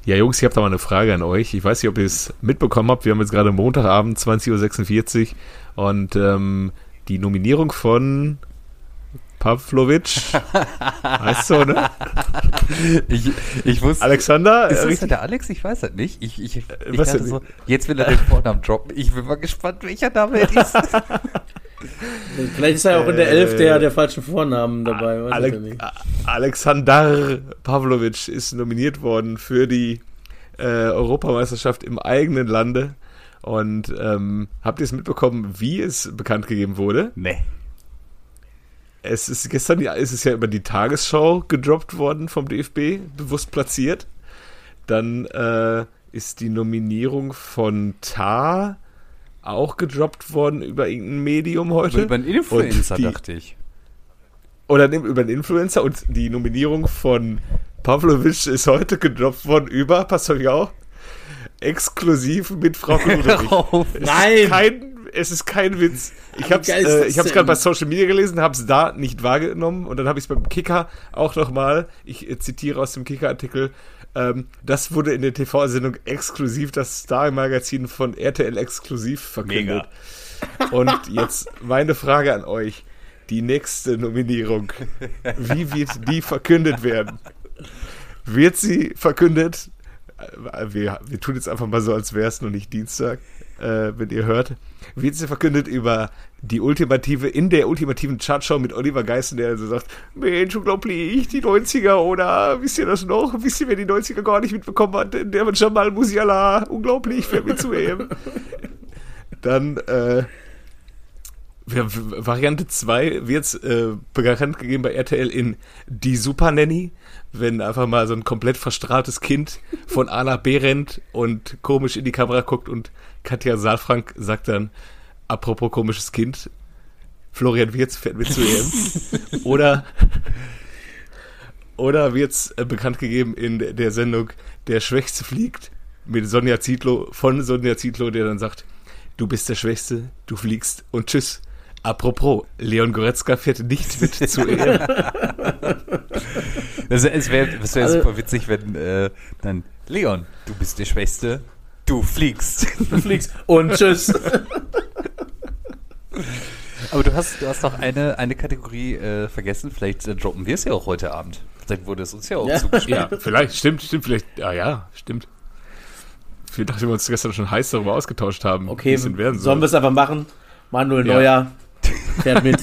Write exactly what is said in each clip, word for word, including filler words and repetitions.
Ja, Jungs, ich habe da mal eine Frage an euch. Ich weiß nicht, ob ihr es mitbekommen habt. Wir haben jetzt gerade Montagabend, zwanzig Uhr sechsundvierzig und ähm, die Nominierung von Pavlovic, heißt so, ne? Ich, ich wusste, Alexander? Ist das richtig? der Alex? Ich weiß das nicht. Ich, ich, ich Was dachte denn? so, jetzt will er den Vornamen droppen. Ich bin mal gespannt, welcher Name er ist. Vielleicht ist er ja auch in der Elf der, der falschen Vornamen dabei. Weiß Ale- ich ja nicht. Alexander Pavlovic ist nominiert worden für die äh, Europameisterschaft im eigenen Lande. Und ähm, habt ihr es mitbekommen, wie es bekannt gegeben wurde? Nee. Es ist gestern ja, ist es ja über die Tagesschau gedroppt worden vom D F B, bewusst platziert. Dann äh, ist die Nominierung von Tah auch gedroppt worden über irgendein Medium heute. Über einen Influencer, Und die, dachte ich. Oder über einen Influencer. Und die Nominierung von Pavlovic ist heute gedroppt worden über, passt euch auf, exklusiv mit Frau Ludwig. Nein! Kein Es ist kein Witz. Ich habe es geil ist äh, das ich hab's denn? gerade bei Social Media gelesen, habe es da nicht wahrgenommen und dann habe ich es beim Kicker auch nochmal, ich äh, zitiere aus dem Kicker-Artikel, ähm, das wurde in der T V-Sendung exklusiv, das Star-Magazin von R T L exklusiv verkündet. Mega. Und jetzt meine Frage an euch, die nächste Nominierung, wie wird die verkündet werden? Wird sie verkündet? Äh, Wir, wir tun jetzt einfach mal so, als wäre es noch nicht Dienstag, äh, wenn ihr hört. Wird sie verkündet über die ultimative, in der ultimativen Chartshow mit Oliver Geißen, der so sagt, Mensch, unglaublich, die neunziger, oder wisst ihr das noch? Wisst ihr, wer die neunziger gar nicht mitbekommen hat? Der wird Jamal Musiala, unglaublich, fällt mir zu ihm. Dann, äh, Variante zwei wird äh, bekannt gegeben bei R T L in Die Super Nanny, wenn einfach mal so ein komplett verstrahltes Kind von A nach B rennt und komisch in die Kamera guckt und Katja Saalfrank sagt dann, apropos komisches Kind, Florian Wirtz fährt mit zu E M. Oder oder wird's äh, bekannt gegeben in der, der Sendung Der Schwächste fliegt mit Sonja Zietlow, von Sonja Zietlow, der dann sagt, du bist der Schwächste, du fliegst und tschüss. Apropos, Leon Goretzka fährt nicht mit zu E M. Also, es wäre wär Also- super witzig, wenn äh, dann, Leon, du bist der Schwächste, du fliegst. Du fliegst und tschüss. Aber du hast, du hast noch eine, eine Kategorie äh, vergessen, vielleicht äh, droppen wir es ja auch heute Abend. Vielleicht wurde es uns ja auch Ja. zugeschrieben. Ja, vielleicht, stimmt, stimmt, vielleicht, ja, ja, stimmt. Wir dachten, wir uns gestern schon heiß darüber ausgetauscht haben, Okay, wie es denn werden sollen soll. wir es einfach machen? Manuel Ja. Neuer fährt mit.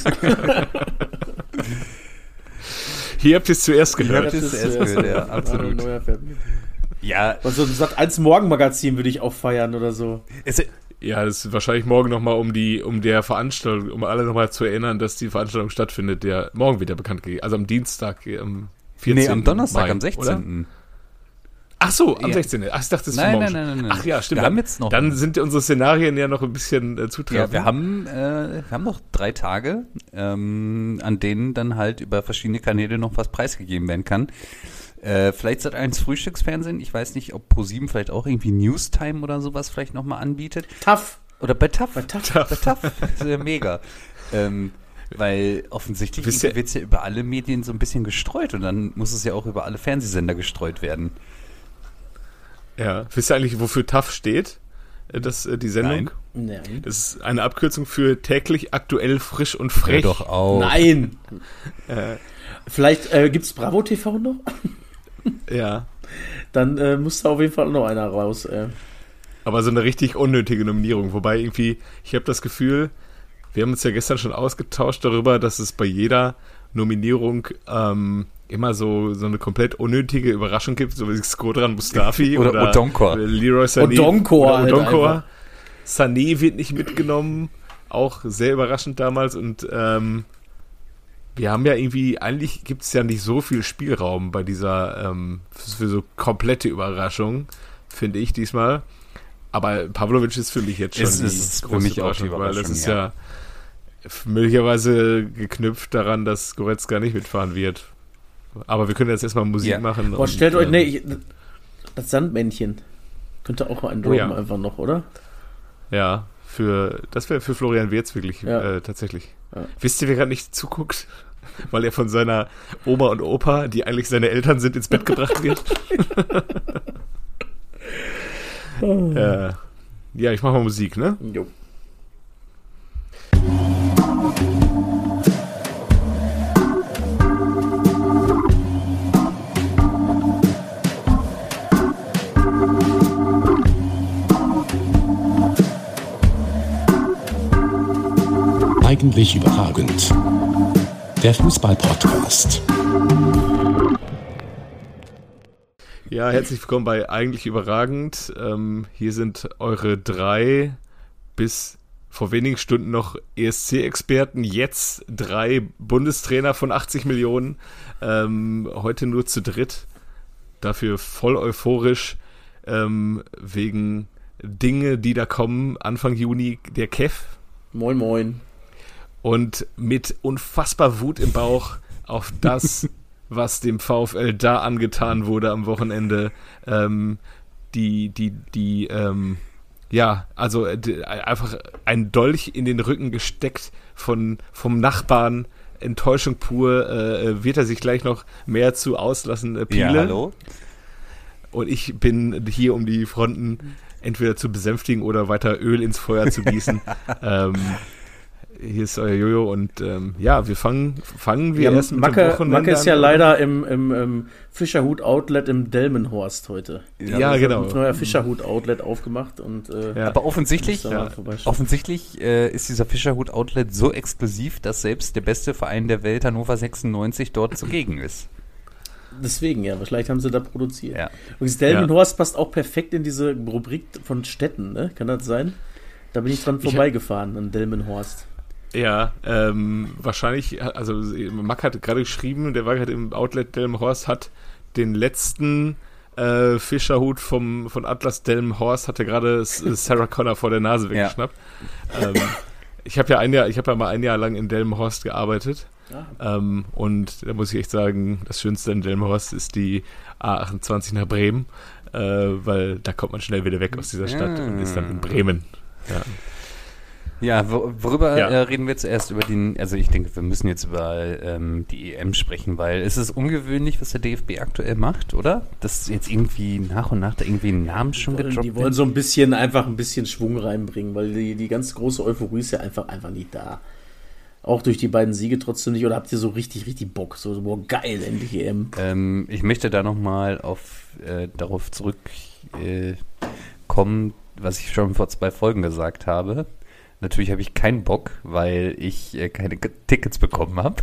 Hier habt ihr es zuerst Hier gehört. habt ihr es zuerst gehört, ja, absolut. Manuel Neuer fährt mit. Ja, Und so ein Sat eins Morgenmagazin würde ich auch feiern oder so. es, Ja, das ist wahrscheinlich morgen nochmal um die, um der Veranstaltung, um alle nochmal zu erinnern, dass die Veranstaltung stattfindet, der morgen wieder bekannt gegeben, also am Dienstag, am vierzehnten nee, am Donnerstag, Mai, am sechzehnten Oder? Ach so, am Ja. sechzehnten Ach, ich dachte, das ist Nein, morgen nein, schon. nein, nein, nein. Ach ja, stimmt. Wir dann, haben jetzt noch- Dann sind unsere Szenarien ja noch ein bisschen äh, zutreffend. Ja, wir haben, äh, wir haben noch drei Tage, ähm, an denen dann halt über verschiedene Kanäle noch was preisgegeben werden kann. Äh, vielleicht Sat eins Frühstücksfernsehen, ich weiß nicht, ob ProSieben vielleicht auch irgendwie Newstime oder sowas vielleicht nochmal anbietet. Tough. Oder bei TAF. Bei TAF. Bei TAF. Das ist ja mega. Ähm, weil offensichtlich Wisst ihr- wird es ja über alle Medien so ein bisschen gestreut und dann muss es ja auch über alle Fernsehsender gestreut werden. Ja. Wisst ihr eigentlich, wofür T A F steht? Äh, Das, äh, die Sendung? Nein. Nein. Das ist eine Abkürzung für täglich, aktuell, frisch und frech. Hör doch auf. Nein. Äh, Vielleicht äh, gibt's Bravo T V noch? ja. Dann äh, muss da auf jeden Fall noch einer raus. Äh. Aber so eine richtig unnötige Nominierung. Wobei irgendwie, ich habe das Gefühl, wir haben uns ja gestern schon ausgetauscht darüber, dass es bei jeder Nominierung ähm, immer so, so eine komplett unnötige Überraschung gibt, so wie Skodran Mustafi Oder oder, Odonkor. Leroy Sané. Odonkor oder halt Odonkor. einfach. Sané wird nicht mitgenommen, auch sehr überraschend damals. Und ähm, wir haben ja irgendwie, eigentlich gibt es ja nicht so viel Spielraum bei dieser, ähm, für so komplette Überraschung, finde ich diesmal. Aber Pavlovic ist für mich jetzt schon Es die ist für große mich auch die Überraschung, weil das Überraschung, ist ja. ja, möglicherweise geknüpft daran, dass Goretzka nicht mitfahren wird. Aber wir können jetzt erstmal Musik Ja. machen. Boah, und, stellt euch, ähm, nee, ich, das Sandmännchen könnte auch ein Oh droppen ja. einfach noch, oder? Ja, für, das wäre für Florian Wirtz wirklich Ja. äh, tatsächlich. Ja. Wisst ihr, wer gerade nicht zuguckt? Weil er von seiner Oma und Opa, die eigentlich seine Eltern sind, ins Bett gebracht wird. äh, ja, ich mach mal Musik, ne? Jo. Eigentlich überragend. Der Fußball-Podcast. Ja, herzlich willkommen bei Eigentlich überragend. Ähm, hier sind eure drei bis vor wenigen Stunden noch E S C-Experten, jetzt drei Bundestrainer von achtzig Millionen. Ähm, heute nur zu dritt. Dafür voll euphorisch ähm, wegen Dinge, die da kommen. Anfang Juni der Kev. Moin, moin. Und mit unfassbar Wut im Bauch auf das, was dem VfL da angetan wurde am Wochenende. Ähm, die, die, die, ähm, ja, also die, einfach ein Dolch in den Rücken gesteckt von, vom Nachbarn. Enttäuschung pur. Äh, wird er sich gleich noch mehr zu auslassen, äh, Piele? Ja, hallo. Und ich bin hier, um die Fronten entweder zu besänftigen oder weiter Öl ins Feuer zu gießen. ähm, Hier ist euer Jojo und ähm, ja, wir fangen, fangen wir Ja, erst mit Macke, dem Wochenende Macke ist ja an. leider im, im, im Fischerhut-Outlet im Delmenhorst heute. Ja, Also genau. Ein neuer Fischerhut-Outlet aufgemacht und äh, Ja. Aber offensichtlich, muss da mal ja. vorbeischauen. offensichtlich äh, ist dieser Fischerhut-Outlet so exklusiv, dass selbst der beste Verein der Welt, Hannover sechsundneunzig, dort zugegen ist. Deswegen, ja, vielleicht haben sie da produziert. Ja. Übrigens, Delmenhorst passt auch perfekt in diese Rubrik von Städten, ne? Kann das sein? Da bin ich dran Ich- vorbeigefahren an Delmenhorst. Ja, ähm, wahrscheinlich, also Mack hat gerade geschrieben, der war gerade im Outlet Delmenhorst, hat den letzten äh, Fischerhut vom, von Atlas Delmenhorst, hat er gerade S- Sarah Connor vor der Nase weggeschnappt. Ähm, ich habe ja ein Jahr, ich habe ja mal ein Jahr lang in Delmenhorst gearbeitet. Ah. Ähm, und da muss ich echt sagen, das Schönste in Delmenhorst ist die A achtundzwanzig nach Bremen, äh, weil da kommt man schnell wieder weg aus dieser Stadt Ah. und ist dann in Bremen. Ja. Ja, wo, worüber Ja. Äh, reden wir zuerst? Über den, also ich denke, wir müssen jetzt über ähm, die E M sprechen, weil es ist ungewöhnlich, was der D F B aktuell macht, oder? Dass jetzt irgendwie nach und nach da irgendwie ein Namen schon Die wollen, gedroppt die wollen so ein bisschen, einfach ein bisschen Schwung reinbringen, weil die, die ganz große Euphorie ist ja einfach, einfach nicht da. Auch durch die beiden Siege trotzdem nicht. Oder habt ihr so richtig, richtig Bock? So, boah, geil, endlich E M. Ähm, ich möchte da nochmal auf, äh, darauf zurückkommen, äh, kommen, was ich schon vor zwei Folgen gesagt habe. Natürlich habe ich keinen Bock, weil ich äh, keine K- Tickets bekommen habe.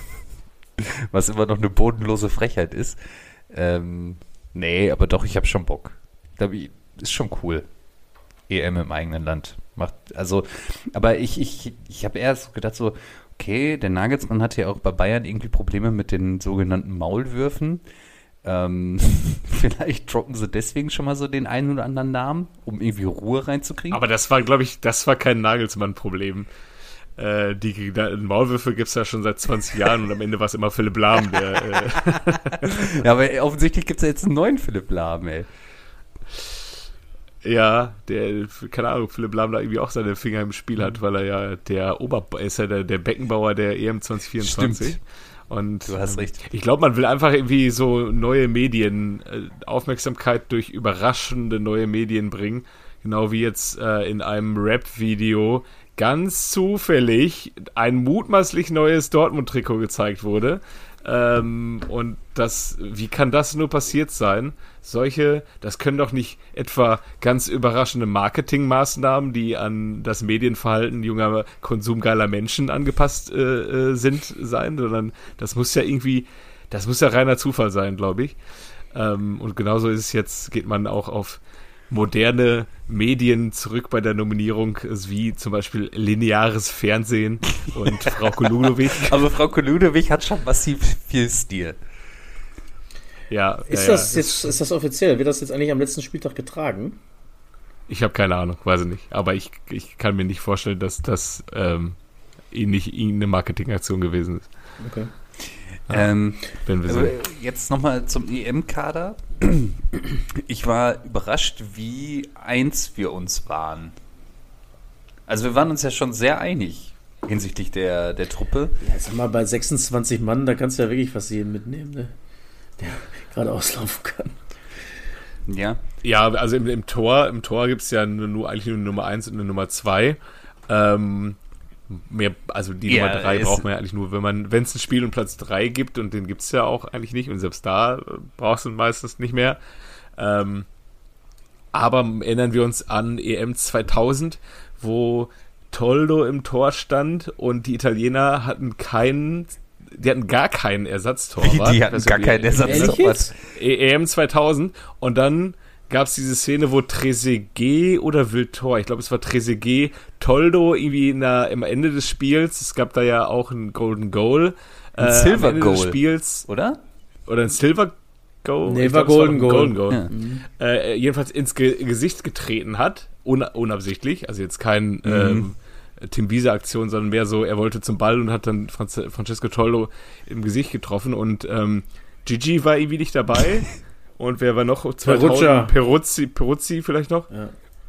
Was immer noch eine bodenlose Frechheit ist. Ähm, nee, aber doch, ich habe schon Bock. Da, ist schon cool. E M im eigenen Land. Macht, also, aber ich, ich, ich habe erst gedacht so, okay, der Nagelsmann hatte ja auch bei Bayern irgendwie Probleme mit den sogenannten Maulwürfen. Ähm, vielleicht droppen sie deswegen schon mal so den einen oder anderen Namen, um irgendwie Ruhe reinzukriegen. Aber das war, glaube ich, das war kein Nagelsmann-Problem. Äh, die die Maulwürfe gibt es ja schon seit zwanzig Jahren und am Ende war es immer Philipp Lahm, der äh, Ja, aber offensichtlich gibt es ja jetzt einen neuen Philipp Lahm, ey. ja, der, keine Ahnung, Philipp Lahm da irgendwie auch seine Finger im Spiel hat, weil er ja der Ober ist ja der, der Beckenbauer der E M zwanzig vierundzwanzig. Stimmt. Und Du hast ähm, recht. Ich glaube, man will einfach irgendwie so neue Medien, äh, Aufmerksamkeit durch überraschende neue Medien bringen. Genau wie jetzt äh, in einem Rap-Video ganz zufällig ein mutmaßlich neues Dortmund-Trikot gezeigt wurde. Ähm, und das, wie kann das nur passiert sein? Solche, das können doch nicht etwa ganz überraschende Marketingmaßnahmen, die an das Medienverhalten junger, konsumgeiler Menschen angepasst äh, äh, sind, sein, sondern das muss ja irgendwie, das muss ja reiner Zufall sein, glaube ich. Ähm, und genauso ist es jetzt, geht man auch auf moderne Medien zurück bei der Nominierung, wie zum Beispiel lineares Fernsehen und Frau Ludowig. Aber Frau Ludowig hat schon massiv viel Stil. Ja, Ist, ja, das ja. jetzt, ist das offiziell? Wird das jetzt eigentlich am letzten Spieltag getragen? Ich habe keine Ahnung, weiß ich nicht. Aber ich, ich kann mir nicht vorstellen, dass das ähm, nicht irgendeine Marketingaktion gewesen ist. Okay. Ähm, Wenn wir also so. jetzt nochmal zum E M-Kader. Ich war überrascht, wie eins wir uns waren. Also wir waren uns ja schon sehr einig hinsichtlich der, der Truppe. Ja, sag mal, bei sechsundzwanzig Mann, da kannst du ja wirklich fast jeden mitnehmen, ne? Der gerade auslaufen kann. Ja. Ja, also im, im Tor, im Tor gibt es ja nur, nur eigentlich nur eine Nummer eins und eine Nummer zwei. Ähm, mehr, also die Ja, Nummer drei ist- braucht man ja eigentlich nur, wenn man, wenn es ein Spiel um Platz drei gibt, und den gibt es ja auch eigentlich nicht, und selbst da äh, brauchst du ihn meistens nicht mehr. Ähm, aber erinnern wir uns an E M zweitausend, wo Toldo im Tor stand und die Italiener hatten keinen, die hatten gar keinen Ersatztorwart. Die hatten Also gar die- keinen Ersatztorwart. E M zweitausend, und dann gab es diese Szene, wo Trezeguet oder Wiltor, ich glaube es war Trezeguet, Toldo irgendwie in der, am Ende des Spiels, es gab da ja auch ein Golden Goal, Ein äh, Silver am Ende des Goal. Spiels, Oder? oder ein Silver Goal? Nee, Ich war glaub, es Golden ein Goal. Golden Goal. Ja. Äh, jedenfalls ins Ge Gesicht getreten hat, un unabsichtlich, also jetzt kein ähm, Tim Wiese-Aktion, sondern mehr so, er wollte zum Ball und hat dann Franz Francesco Toldo im Gesicht getroffen, und ähm, Gigi war irgendwie nicht dabei. Und wer war noch? Perugia. Peruzzi, Peruzzi vielleicht noch? Ja.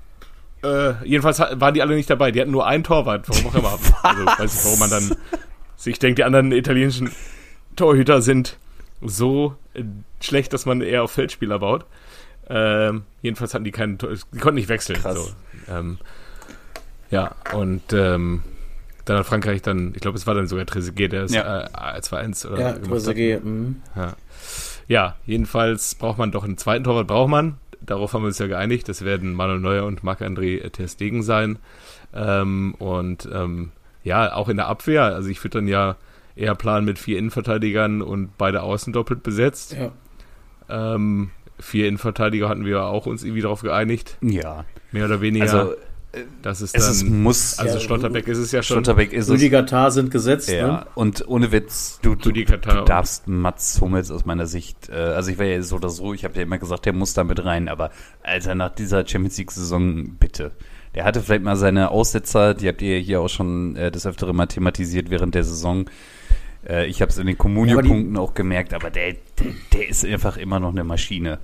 Äh, jedenfalls ha- waren die alle nicht dabei. Die hatten nur einen Torwart, warum auch immer. Also weiß nicht, warum man dann sich denkt, die anderen italienischen Torhüter sind so äh, schlecht, dass man eher auf Feldspieler baut. Ähm, jedenfalls hatten die keinen Tor, die konnten nicht wechseln. Krass. So. Ähm, ja, und ähm, dann hat Frankreich dann, ich glaube, es war dann sogar Trezeguet, der ist Ja. äh, zwei eins oder Ja, gemacht hat. Trezeguet, mhm. Ja. Ja, jedenfalls braucht man doch einen zweiten Torwart, braucht man. Darauf haben wir uns ja geeinigt. Das werden Manuel Neuer und Marc-André ter Stegen sein. Ähm, und ähm, ja, auch in der Abwehr. Also ich würde dann ja eher planen mit vier Innenverteidigern und beide Außen doppelt besetzt. Ja. Ähm, vier Innenverteidiger hatten wir auch uns irgendwie darauf geeinigt. Ja. Mehr oder weniger. Also, das ist es dann, ist, muss. also Ja, Schlotterbeck ist es ja schon. Schlotterbeck ist es. Rüdiger Tah sind gesetzt, Ja, ne? und ohne Witz, du, du, Rüdiger Tah du und- darfst Mats Hummels aus meiner Sicht, äh, also ich war ja so oder so, ich habe ja immer gesagt, der muss da mit rein, aber Alter, nach dieser Champions League-Saison, bitte. Der hatte vielleicht mal seine Aussetzer, die habt ihr hier auch schon äh, des Öfteren mal thematisiert während der Saison. Äh, ich habe es in den Comunio-Punkten auch gemerkt, aber der, der, der ist einfach immer noch eine Maschine.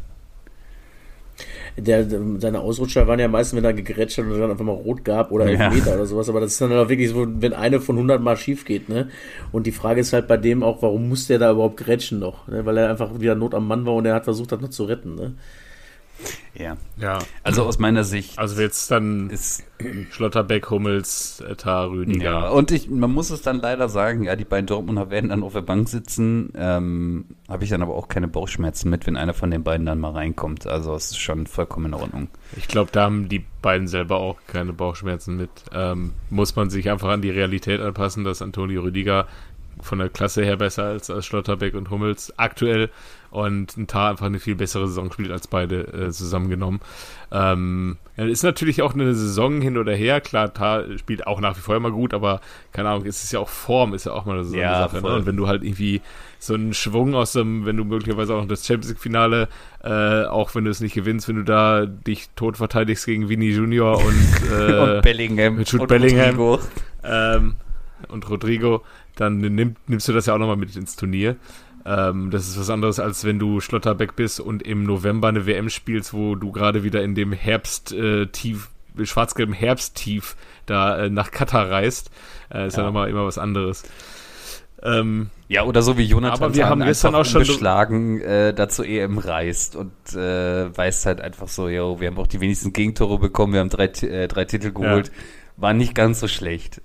Der, der, seine Ausrutscher waren ja meistens, wenn er gegrätscht hat und dann einfach mal rot gab oder Ja. Elfmeter oder sowas, aber das ist dann auch wirklich so, wenn eine von hundert Mal schief geht, ne? Und die Frage ist halt bei dem auch, warum muss der da überhaupt grätschen noch? Ne? Weil er einfach wieder Not am Mann war und er hat versucht, das noch zu retten, ne? Ja. Ja, Also aus meiner Sicht also jetzt dann ist Schlotterbeck, Hummels, äh, Tah, Rüdiger. ja, und ich, man muss es dann leider sagen, ja, die beiden Dortmunder werden dann auf der Bank sitzen, ähm, habe ich dann aber auch keine Bauchschmerzen mit, wenn einer von den beiden dann mal reinkommt. Also es ist schon vollkommen in Ordnung. Ich glaube, da haben die beiden selber auch keine Bauchschmerzen mit. Ähm, muss man sich einfach an die Realität anpassen, dass Antonio Rüdiger von der Klasse her besser als, als Schlotterbeck und Hummels aktuell und ein Tah einfach eine viel bessere Saison spielt als beide äh, zusammengenommen. Ähm, ja, ist natürlich auch eine Saison hin oder her. Klar, Tah spielt auch nach wie vor immer gut, aber keine Ahnung, ist es ja auch Form, ist ja auch mal so eine Ja, Sache. Ne? voll. Und wenn du halt irgendwie so einen Schwung aus dem, wenn du möglicherweise auch noch das Champions League-Finale, äh, auch wenn du es nicht gewinnst, wenn du da dich tot verteidigst gegen Vinny Junior und, äh, und Bellingham. mit Jude und Bellingham. Rodrigo. ähm, und Rodrigo, dann nimm, nimmst du das ja auch nochmal mit ins Turnier. Ähm, das ist was anderes, als wenn du Schlotterbeck bist und im November eine W M spielst, wo du gerade wieder in dem Herbst-Tief, äh, schwarz-gelben Herbsttief da äh, nach Katar reist. Äh, ist ja, Ja. nochmal immer was anderes. Ähm, Ja, oder so wie Jonathan Aber wir Tah haben gestern einfach auch schon- unbeschlagen äh, da zur E M reist und äh, weiß halt einfach so, yo, wir haben auch die wenigsten Gegentore bekommen, wir haben drei, Ti- äh, drei Titel geholt, war nicht ganz so schlecht.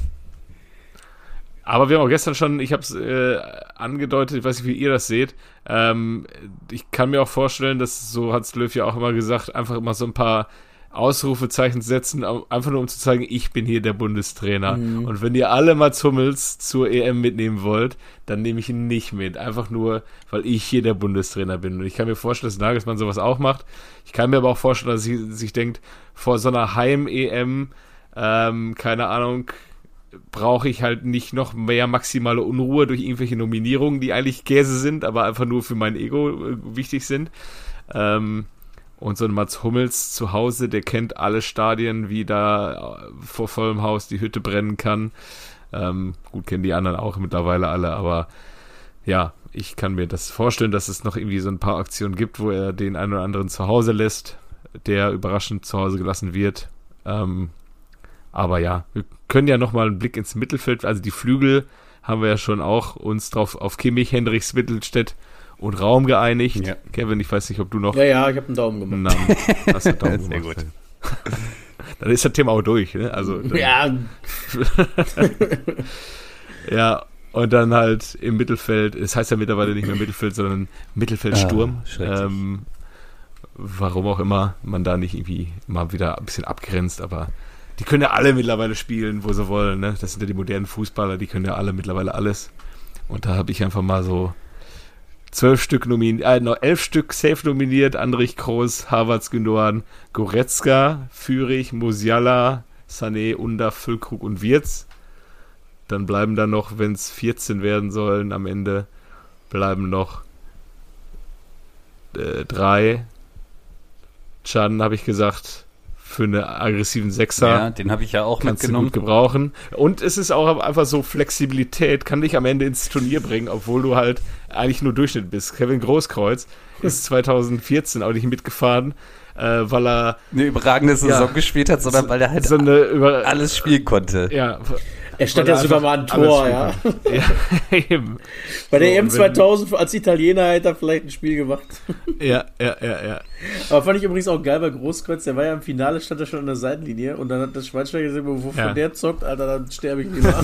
Aber wir haben auch gestern schon, ich habe es äh, angedeutet, ich weiß nicht, wie ihr das seht. Ähm, ich kann mir auch vorstellen, dass, so hat Löw ja auch immer gesagt, einfach immer so ein paar Ausrufezeichen setzen, einfach nur um zu zeigen, ich bin hier der Bundestrainer. Mhm. Und wenn ihr alle Mats Hummels zur E M mitnehmen wollt, dann nehme ich ihn nicht mit. Einfach nur, weil ich hier der Bundestrainer bin. Und ich kann mir vorstellen, dass Nagelsmann sowas auch macht. Ich kann mir aber auch vorstellen, dass sie sich denkt, vor so einer Heim-E M, ähm, keine Ahnung, brauche ich halt nicht noch mehr maximale Unruhe durch irgendwelche Nominierungen, die eigentlich Käse sind, aber einfach nur für mein Ego äh, wichtig sind. Ähm, und so ein Mats Hummels zu Hause, der kennt alle Stadien, wie da äh, vor vollem Haus die Hütte brennen kann. Ähm, gut, kennen die anderen auch mittlerweile alle, aber ja, ich kann mir das vorstellen, dass es noch irgendwie so ein paar Aktionen gibt, wo er den einen oder anderen zu Hause lässt, der überraschend zu Hause gelassen wird. Ähm, aber ja, wir können ja nochmal einen Blick ins Mittelfeld, also die Flügel haben wir ja schon auch uns drauf auf Kimmich, Hendricks, Mittelstädt und Raum geeinigt. Ja. Kevin, ich weiß nicht, ob du noch Ja, ja, ich habe einen Daumen einen gemacht. Namen hast. Du Daumen Sehr gemacht. gut. Dann ist das Thema auch durch. Ne? Also, dann, Ja, ja, und dann halt im Mittelfeld, es heißt ja mittlerweile nicht mehr Mittelfeld, sondern Mittelfeldsturm. Ah, schrecklich. ähm, warum auch immer man da nicht irgendwie mal wieder ein bisschen abgrenzt, aber die können ja alle mittlerweile spielen, wo sie wollen. Ne? Das sind ja die modernen Fußballer, die können ja alle mittlerweile alles. Und da habe ich einfach mal so zwölf Stück nominiert, äh, noch elf Stück safe nominiert. Andrich Kroos, Havertz, Gündogan, Goretzka, Führig, Musiala, Sané, Under, Füllkrug und Wirtz. Dann bleiben da noch, wenn es vierzehn werden sollen, am Ende bleiben noch äh, drei. Can, habe ich gesagt, für einen aggressiven Sechser. Ja, den habe ich ja auch Kannst du mitgenommen. gut gebrauchen. Und es ist auch einfach so, Flexibilität kann dich am Ende ins Turnier bringen, obwohl du halt eigentlich nur Durchschnitt bist. Kevin Großkreuz ist zwanzig vierzehn auch nicht mitgefahren, äh, weil er Eine überragende Saison Ja. gespielt hat, sondern weil er halt so eine über alles spielen konnte. ja, er stand weil ja er sogar mal ein einfach Tor, alles ja. spielen kann. Ja, eben. Bei der So, E M und wenn- zweitausend als Italiener hätte er vielleicht ein Spiel gemacht. Ja, ja, ja, ja. Aber fand ich übrigens auch geil bei Großkreuz, der war ja im Finale, stand er schon an der Seitenlinie und dann hat das Schweinsteiger gesehen, wovon Ja. der zockt, Alter, dann sterbe ich lieber.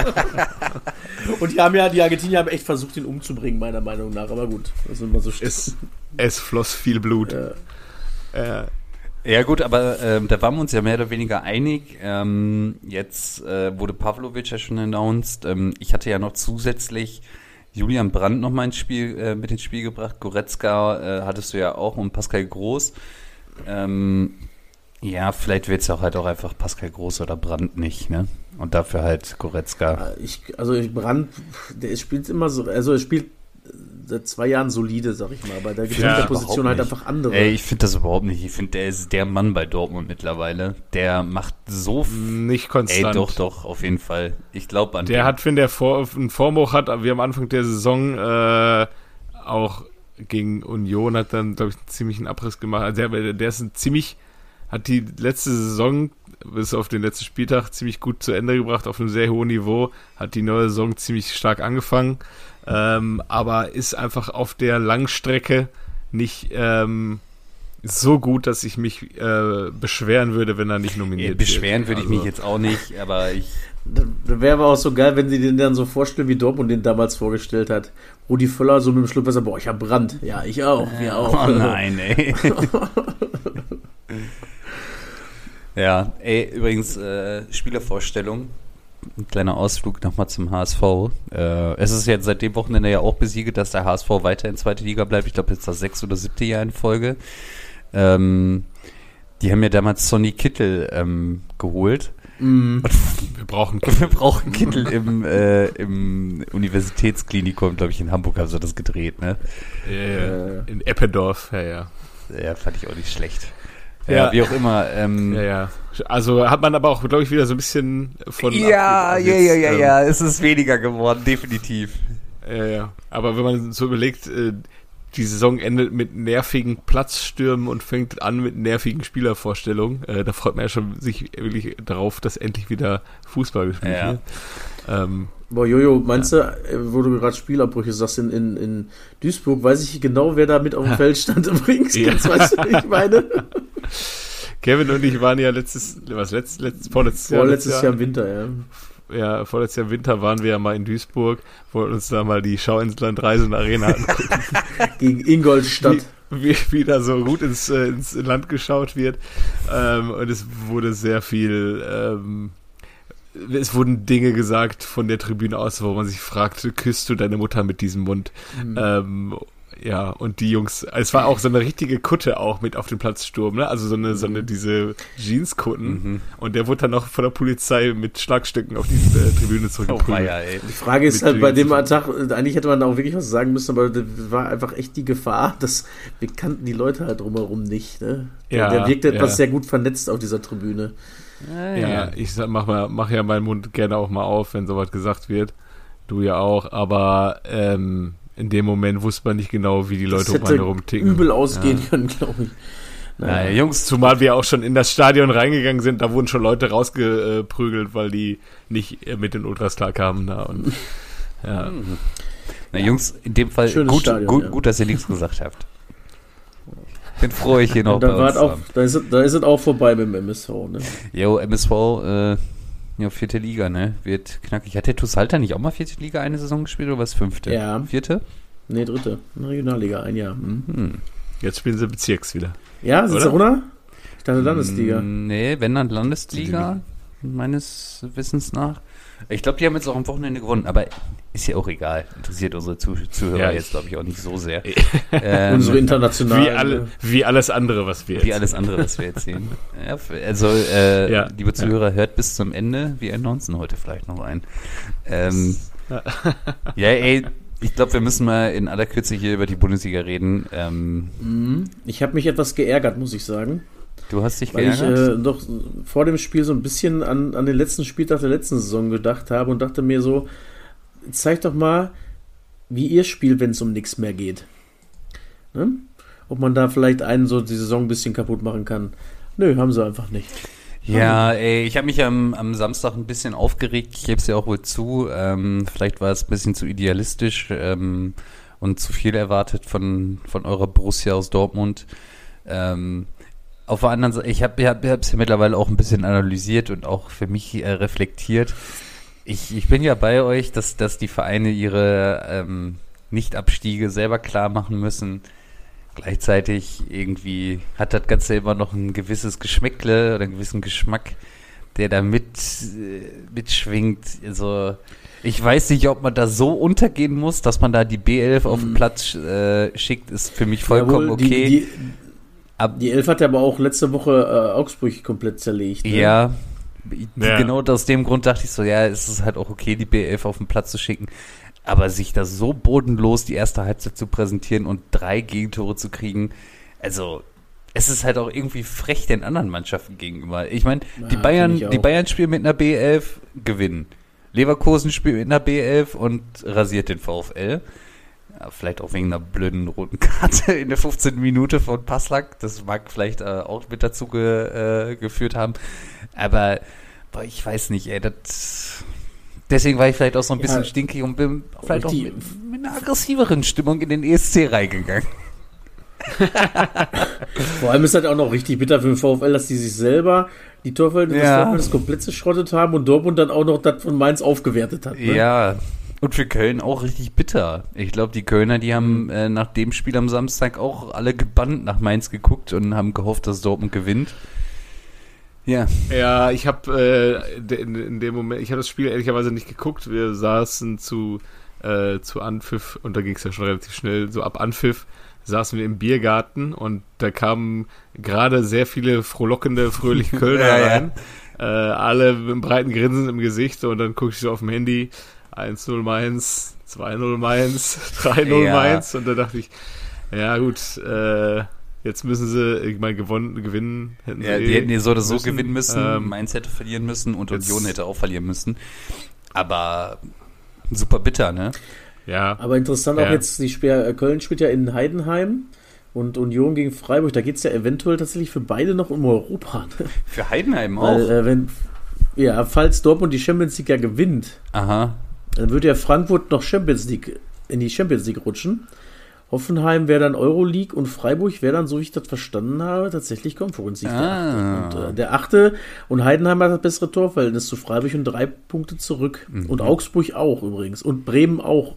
Und die haben ja, die Argentinier haben echt versucht, ihn umzubringen, meiner Meinung nach, aber gut, das ist immer so Es, es floss viel Blut. Ja. Äh, Ja gut, aber ähm, da waren wir uns ja mehr oder weniger einig. Ähm, jetzt äh, wurde Pavlovic ja schon announced. Ähm, ich hatte ja noch zusätzlich Julian Brandt noch mal ins Spiel, äh, mit ins Spiel gebracht. Goretzka äh, hattest du ja auch und Pascal Groß. Ähm, ja, vielleicht wird es ja auch halt auch einfach Pascal Groß oder Brandt nicht, ne? Und dafür halt Goretzka. Ich, also ich Brand, der spielt immer so, also er spielt seit zwei Jahren solide, sag ich mal, aber da gibt es Ja, in der Position halt überhaupt einfach andere. Ey, ich finde das überhaupt nicht. Ich finde, der ist der Mann bei Dortmund mittlerweile. Der macht so f- nicht Ey, konstant. doch, doch, auf jeden Fall. Ich glaube an Der den. hat, wenn der Vor einen Vorbuch hat, wie am Anfang der Saison äh, auch gegen Union, hat dann, glaube ich, einen ziemlichen Abriss gemacht. Also der, der ist ein ziemlich, hat die letzte Saison bis auf den letzten Spieltag ziemlich gut zu Ende gebracht, auf einem sehr hohen Niveau, hat die neue Saison ziemlich stark angefangen, ähm, aber ist einfach auf der Langstrecke nicht ähm, so gut, dass ich mich äh, beschweren würde, wenn er nicht nominiert wird. Beschweren würde ich Also- mich jetzt auch nicht, aber ich. Das wäre aber auch so geil, wenn sie den dann so vorstellen, wie Dortmund den damals vorgestellt hat. Rudi Völler so mit dem Schlüpfer sagt, boah, ich hab Brand. Ja, ich auch, wir auch. Oh nein, ey. Ja, ey, übrigens, äh, Spielervorstellung. Ein kleiner Ausflug nochmal zum H S V. Äh, es ist jetzt seit dem Wochenende ja auch besiegelt, dass der H S V weiter in zweite Liga bleibt. Ich glaube, jetzt das sechste oder siebte Jahr in Folge. Ähm, die haben ja damals Sonny Kittel ähm, geholt. Mm. Wir brauchen Wir brauchen Kittel im, äh, im Universitätsklinikum, glaube ich, in Hamburg haben sie das gedreht, ne? äh, in Eppendorf, ja, ja. Ja, fand ich auch nicht schlecht. Ja, Ja. wie auch immer. Ähm, Ja, ja. Also hat man aber auch, glaube ich, wieder so ein bisschen von. ja, abge- ja, ja, ja, ähm, ja, es ist weniger geworden, definitiv. Ja, ja. Aber wenn man so überlegt, äh, die Saison endet mit nervigen Platzstürmen und fängt an mit nervigen Spielervorstellungen, äh, da freut man ja schon sich wirklich darauf, dass endlich wieder Fußball gespielt Ja. wird. Ähm, Boah, Jojo, meinst du, äh, wo du gerade Spielabbrüche sagst, in, in, in Duisburg, weiß ich genau, wer da mit auf dem Feld stand übrigens. Ja. Jetzt weißt du, wie ich meine? Kevin und ich waren ja letztes, was, letztes, letztes vorletztes Jahr, Vorletztes Jahr im Winter, ja. ja, vorletztes Jahr im Winter waren wir ja mal in Duisburg, wollten uns da mal die Schau ins Land Reisen Arena angucken. Gegen Ingolstadt. Wie, wie, wie da so gut ins, äh, ins Land geschaut wird. Ähm, und es wurde sehr viel, ähm, es wurden Dinge gesagt von der Tribüne aus, wo man sich fragte, küsst du deine Mutter mit diesem Mund? Mhm. Ähm, ja, und die Jungs, es war auch so eine richtige Kutte auch mit auf dem Platzsturm, ne? Also so eine, so eine, diese Jeanskutten. Mhm. Und der wurde dann noch von der Polizei mit Schlagstücken auf die äh, Tribüne Oh, zurückgeprügelt. weia, ey. Die Frage ist Mit halt bei Jeans. dem Attack, eigentlich hätte man da auch wirklich was sagen müssen, aber das war einfach echt die Gefahr, dass wir kannten die Leute halt drumherum nicht. Ne? Ja, der, der wirkt etwas ja. sehr gut vernetzt auf dieser Tribüne. Ja, ich sag, mach, mal, mach ja meinen Mund gerne auch mal auf, wenn sowas gesagt wird. Du ja auch, aber ähm, in dem Moment wusste man nicht genau, wie die Leute das um einen hätte herum ticken. übel ausgehen Ja. können, glaube ich. Naja, Jungs, Zumal wir auch schon in das Stadion reingegangen sind, da wurden schon Leute rausgeprügelt, weil die nicht äh, mit den Ultras klar kamen. Da und, ja. Na Jungs, in dem Fall Schönes gut, Stadion, gut, ja. gut, dass ihr nichts gesagt habt. Bin froh, ich hier noch da, bei war uns es auch, haben. da, ist, es- da ist es auch vorbei mit dem M S V. Ne? Jo, M S V, äh, ja, vierte Liga, ne? Wird knackig. Hat der TuS Halter nicht auch mal vierte Liga eine Saison gespielt oder was fünfte? Ja. Vierte? Nee, dritte. Regionalliga, ein Jahr. Hm. Hm. Jetzt spielen sie Bezirks wieder. Ja, sind sie Oder? runter? Ich dachte Landesliga. Nee, wenn dann Landesliga, meines Wissens nach. Ich glaube, die haben jetzt auch am Wochenende gewonnen, aber ist ja auch egal. Interessiert unsere Zuh Zuhörer Ja, jetzt, ich- glaube ich, auch nicht so sehr. ähm, Unsere internationalen. Wie, alle, wie alles andere, was wir Wie jetzt- alles andere, was wir erzählen. Ja, f- also, äh, Ja. liebe Zuhörer, hört bis zum Ende. Wir announcen heute vielleicht noch ein. Ähm, ja, ey, ich glaube, wir müssen mal in aller Kürze hier über die Bundesliga reden. Ähm, Mhm. Ich habe mich etwas geärgert, muss ich sagen. du hast dich Weil ich geärgert? äh, doch vor dem Spiel so ein bisschen an, an den letzten Spieltag der letzten Saison gedacht habe und dachte mir so, zeigt doch mal, wie ihr spielt, wenn es um nichts mehr geht. Ne? Ob man da vielleicht einen so die Saison ein bisschen kaputt machen kann. Nö, haben sie einfach nicht. Ja, ey, ich habe mich am, am Samstag ein bisschen aufgeregt. Ich gebe es ja auch wohl zu. Ähm, vielleicht war es ein bisschen zu idealistisch ähm, und zu viel erwartet von, von eurer Borussia aus Dortmund. Ähm, auf der anderen Seite, ich habe es hab, hab's ja mittlerweile auch ein bisschen analysiert und auch für mich äh, reflektiert. Ich, ich bin ja bei euch, dass, dass die Vereine ihre ähm, Nicht-Abstiege selber klar machen müssen. Gleichzeitig irgendwie hat das Ganze immer noch ein gewisses Geschmäckle oder einen gewissen Geschmack, der da mit, äh, mitschwingt. Also ich weiß nicht, ob man da so untergehen muss, dass man da die B elf auf den Platz äh, schickt, ist für mich vollkommen Jawohl, die, okay. Die, Ab, die Elf hat ja aber auch letzte Woche äh, Augsburg komplett zerlegt. Ne? ja, Ja. genau aus dem Grund dachte ich so, ja, es ist halt auch okay, die B elf auf den Platz zu schicken. Aber sich da so bodenlos die erste Halbzeit zu präsentieren und drei Gegentore zu kriegen, also es ist halt auch irgendwie frech den anderen Mannschaften gegenüber. Ich meine, die Ja, Bayern, finde ich die auch. Bayern spielen mit einer B elf, gewinnen. Leverkusen spielt mit einer B elf und rasiert den VfL. Ja, vielleicht auch wegen einer blöden roten Karte in der fünfzehnten Minute von Passlack. Das mag vielleicht äh, auch mit dazu ge, äh, geführt haben. Aber boah, ich weiß nicht, ey, das... Deswegen war ich vielleicht auch so ein bisschen Ja. stinkig und bin vielleicht auch Die- mit, mit einer aggressiveren Stimmung in den E S C reingegangen. Vor allem ist halt auch noch richtig bitter für den VfL, dass die sich selber die Torverhältnisse Ja. des Dortmunds komplett zerschrottet haben und Dortmund dann auch noch das von Mainz aufgewertet hat. Ne? Ja, und für Köln auch richtig bitter. Ich glaube, die Kölner, die haben äh, nach dem Spiel am Samstag auch alle gebannt nach Mainz geguckt und haben gehofft, dass Dortmund gewinnt. Ja, Ja, ich habe äh, in, in dem Moment, ich habe das Spiel ehrlicherweise nicht geguckt. Wir saßen zu, äh, zu Anpfiff und da ging es ja schon relativ schnell, so ab Anpfiff saßen wir im Biergarten und da kamen gerade sehr viele frohlockende, fröhliche Kölner Ja, ja. rein. Äh, alle mit einem breiten Grinsen im Gesicht und dann gucke ich so auf dem Handy, eins null Mainz, zwei null Mainz, drei null Ja. Mainz und da dachte ich, ja gut, äh, jetzt müssen sie, ich meine, gewonnen, gewinnen hätten ja sie die eh hätten hier so oder so müssen. gewinnen müssen. Ähm, Mainz hätte verlieren müssen und jetzt- Union hätte auch verlieren müssen. Aber super bitter, ne? Ja, Aber interessant Ja. auch jetzt, die Spiel, äh, Köln spielt ja in Heidenheim und Union gegen Freiburg. Da geht es ja eventuell tatsächlich für beide noch um Europa. Ne? Für Heidenheim auch. Weil, äh, wenn, ja, falls Dortmund die Champions League ja gewinnt, Aha. dann würde ja Frankfurt noch Champions League in die Champions League rutschen. Hoffenheim wäre dann Euroleague und Freiburg wäre dann, so wie ich das verstanden habe, tatsächlich Conference League. Der Ah. Achte. Und, äh, der Achte und Heidenheim hat das bessere Torverhältnis zu Freiburg und drei Punkte zurück. Mhm. Und Augsburg auch übrigens. Und Bremen auch.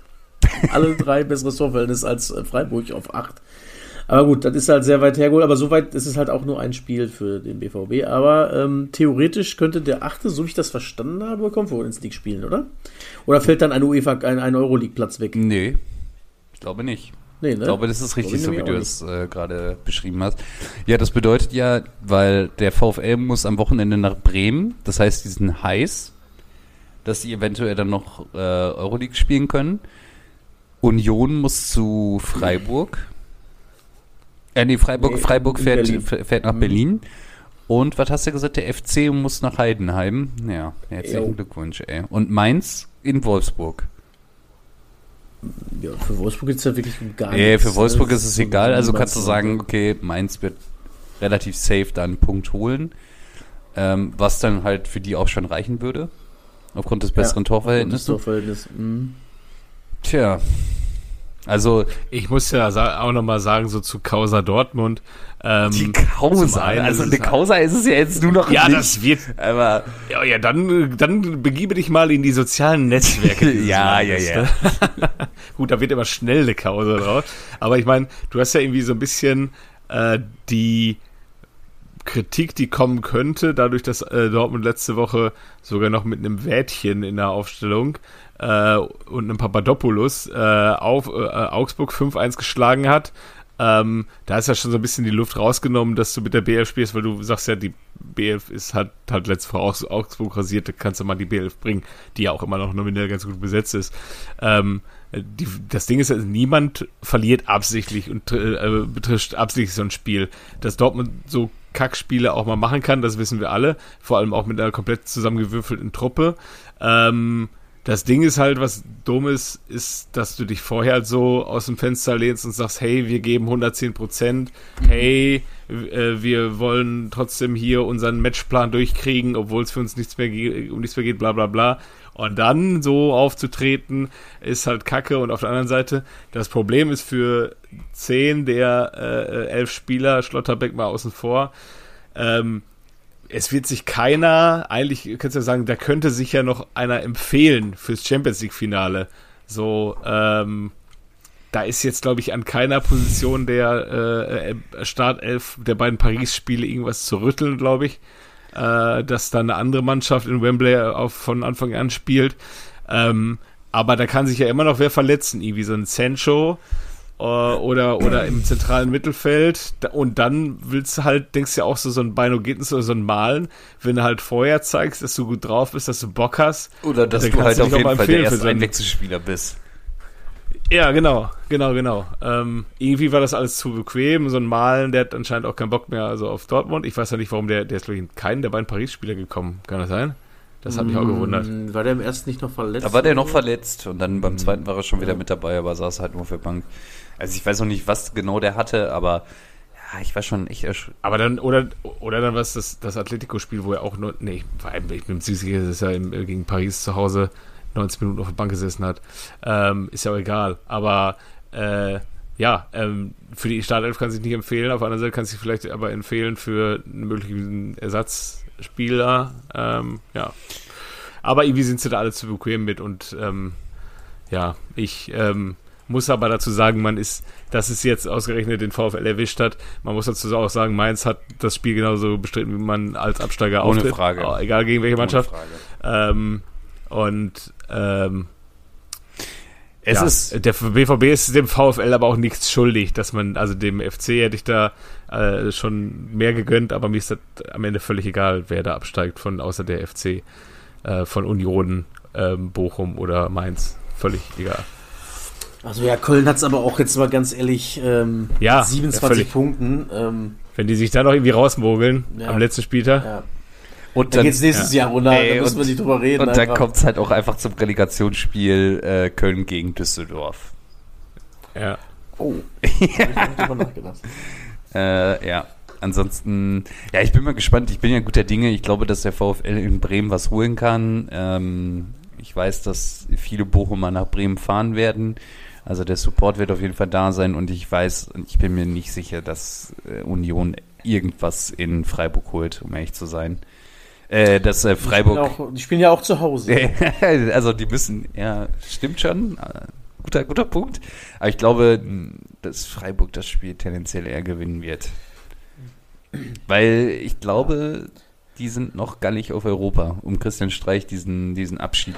Alle drei besseres Torverhältnis als äh, Freiburg auf acht. Aber gut, das ist halt sehr weit hergeholt. Aber soweit ist es halt auch nur ein Spiel für den B V B. Aber ähm, theoretisch könnte der Achte, so wie ich das verstanden habe, Conference League spielen, oder? Oder fällt dann ein UEFA, ein, ein Euroleague-Platz weg? Nee, ich glaube nicht. Nee, ne? Ich glaube, das ist richtig, so Glaube ich wie du nämlich es äh, gerade beschrieben hast. Ja, das bedeutet ja, weil der VfL muss am Wochenende nach Bremen, das heißt, die sind heiß, dass sie eventuell dann noch äh, Euroleague spielen können. Union muss zu Freiburg. Äh, nee, Freiburg, Nee, Freiburg in fährt, Berlin. fährt nach Mhm. Berlin. Und was hast du gesagt? Der F C muss nach Heidenheim. Ja, herzlichen Jo. Glückwunsch, ey. Und Mainz in Wolfsburg. Ja, für Wolfsburg geht es ja wirklich um gar Nee, nichts. für Wolfsburg ne? ist es so egal. Also niemals kannst du so- sagen, okay, Mainz wird relativ safe da einen Punkt holen. Ähm, was dann halt für die auch schon reichen würde. Aufgrund des besseren Ja, Torverhältnisses. Das Torverhältnis. Mhm. Tja, also Ich muss ja sa- auch nochmal sagen, so zu Causa Dortmund. Ähm, die zum Causa, einen also ist eine es- Causa ist es ja jetzt nur noch Ja, nicht. das wird. Aber Ja, ja, dann, dann begebe dich mal in die sozialen Netzwerke. dieses Ja, ja, Landes, ja. ne? Gut, da wird immer schnell eine Causa draus. Aber ich meine, du hast ja irgendwie so ein bisschen äh, die Kritik, die kommen könnte, dadurch, dass äh, Dortmund letzte Woche sogar noch mit einem Wädchen in der Aufstellung äh, und einem Papadopoulos äh, auf äh, Augsburg fünf eins geschlagen hat. Ähm, da ist ja schon so ein bisschen die Luft rausgenommen, dass du mit der B elf spielst, weil du sagst ja, die B elf ist halt, halt letzte Woche aus Augsburg rasiert, da kannst du mal die B elf bringen, die ja auch immer noch nominell ganz gut besetzt ist. Ähm, die, das Ding ist, ja, niemand verliert absichtlich und äh, betrifft absichtlich so ein Spiel. Dass Dortmund so Kackspiele auch mal machen kann, das wissen wir alle, vor allem auch mit einer komplett zusammengewürfelten Truppe. Ähm, Das Ding ist halt, was dumm ist, ist, dass du dich vorher halt so aus dem Fenster lehnst und sagst, hey, wir geben hundertzehn Prozent, hey, äh, wir wollen trotzdem hier unseren Matchplan durchkriegen, obwohl es für uns nichts mehr ge- um nichts mehr geht, bla bla bla. Und dann so aufzutreten, ist halt Kacke. Und auf der anderen Seite, das Problem ist für zehn der äh, elf Spieler, Schlotterbeck mal außen vor, ähm, es wird sich keiner, eigentlich kannst du ja sagen, da könnte sich ja noch einer empfehlen fürs Champions League Finale. So, ähm, da ist jetzt, glaube ich, an keiner Position der äh, Startelf der beiden Paris-Spiele irgendwas zu rütteln, glaube ich. Äh, dass da eine andere Mannschaft in Wembley auf, von Anfang an spielt. Ähm, aber da kann sich ja immer noch wer verletzen, irgendwie so ein Sancho oder oder im zentralen Mittelfeld, und dann willst du halt, denkst du ja auch so, so ein Bino Gittens oder so ein Malen, wenn du halt vorher zeigst, dass du gut drauf bist, dass du Bock hast. Oder dass dann du kannst halt auf dich auch jeden mal Fall der empfehlen für erste so einen- Einwechselspieler bist. Ja, genau, genau, genau. Ähm, irgendwie war das alles zu bequem, so ein Malen, der hat anscheinend auch keinen Bock mehr also auf Dortmund. Ich weiß ja nicht, warum der, der ist glaube ich in keinen der beiden Paris-Spieler gekommen. Kann das sein? Das hat mich auch gewundert. Mm, War der im ersten nicht noch verletzt? Da war der noch verletzt und dann beim zweiten war er schon wieder mit dabei, aber saß halt nur für Bank. Also ich weiß noch nicht, was genau der hatte, aber ja, ich war schon echt ersch- Aber dann, oder, oder dann was das, das Atletico-Spiel, wo er auch nur, nee, ich bin ziemlich sicher, dass er im, gegen Paris zu Hause neunzig Minuten auf der Bank gesessen hat. Ähm, ist ja auch egal. Aber, äh, ja, ähm, für die Startelf kann sich nicht empfehlen. Auf der anderen Seite kann sich vielleicht aber empfehlen für einen möglichen Ersatzspieler. Ähm, ja. Aber irgendwie sind sie da alle zu bequem mit und, ähm, ja, ich, ähm, muss aber dazu sagen, man ist, dass es jetzt ausgerechnet den VfL erwischt hat. Man muss dazu auch sagen, Mainz hat das Spiel genauso bestritten, wie man als Absteiger Ohne auftritt. Frage. Oh, egal gegen welche Mannschaft. Ohne Frage. Ähm, und ähm, Es ja, ist der B V B ist dem VfL aber auch nichts schuldig, dass man, also dem F C hätte ich da äh, schon mehr gegönnt, aber mir ist das am Ende völlig egal, wer da absteigt von außer der F C, äh, von Union, ähm, Bochum oder Mainz. Völlig egal. Also ja, Köln hat es aber auch jetzt mal ganz ehrlich ähm, Ja, mit siebenundzwanzig ja, Punkten. Ähm, Wenn die sich da noch irgendwie rausmogeln Ja. am letzten Spieltag. ja. und Dann dann, geht's nächstes Jahr runter, Ey, da müssen wir und- nicht drüber reden. und dann einfach. kommt es halt auch einfach zum Relegationsspiel äh, Köln gegen Düsseldorf. Ja. Oh, hab ich nicht drüber nachgedacht. Äh, ja, ansonsten, ja, ich bin mal gespannt. Ich bin ja guter Dinge. Ich glaube, dass der VfL in Bremen was holen kann. Ähm, ich weiß, dass viele Bochumer nach Bremen fahren werden. Also der Support wird auf jeden Fall da sein und ich weiß, und ich bin mir nicht sicher, dass äh, Union irgendwas in Freiburg holt, um ehrlich zu sein. Äh, dass äh, Die spielen, Freiburg, auch, die spielen ja auch zu Hause. also die müssen, ja, stimmt schon, äh, guter, guter Punkt. Aber ich glaube, dass Freiburg das Spiel tendenziell eher gewinnen wird. Weil ich glaube, die sind noch gallig auf Europa, um Christian Streich diesen, diesen Abschied